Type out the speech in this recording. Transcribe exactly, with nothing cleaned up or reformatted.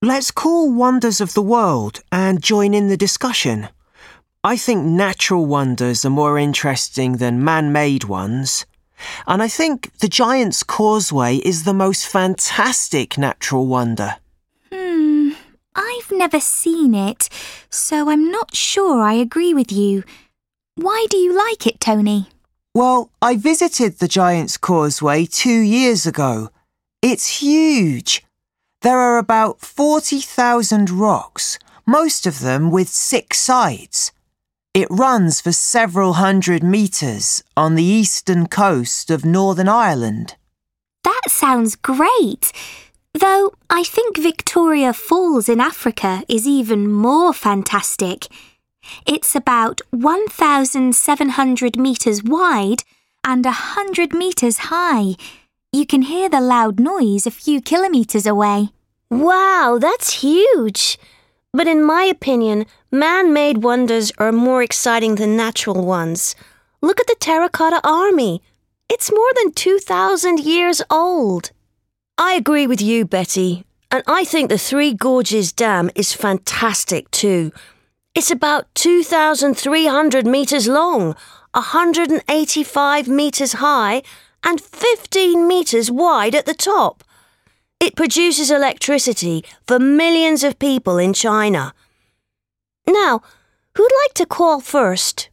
Let's call wonders of the world and join in the discussion. I think natural wonders are more interesting than man-made ones. And I think the Giant's Causeway is the most fantastic natural wonder. Hmm, I've never seen it, so I'm not sure I agree with you. Why do you like it, Tony? Well, I visited the Giant's Causeway two years ago. It's huge. There are about forty thousand rocks, most of them with six sides. It runs for several hundred metres on the eastern coast of Northern Ireland. That sounds great, though I think Victoria Falls in Africa is even more fantastic. It's about one thousand seven hundred metres wide and one hundred metres high. You can hear the loud noise a few kilometres away. Wow, that's huge! But in my opinion, man-made wonders are more exciting than natural ones. Look at the Terracotta Army. It's more than two thousand years old. I agree with you, Betty. And I think the Three Gorges Dam is fantastic too. It's about two thousand three hundred metres long, one hundred eighty-five metres high, and fifteen metres wide at the top. It produces electricity for millions of people in China. Now, who'd like to call first?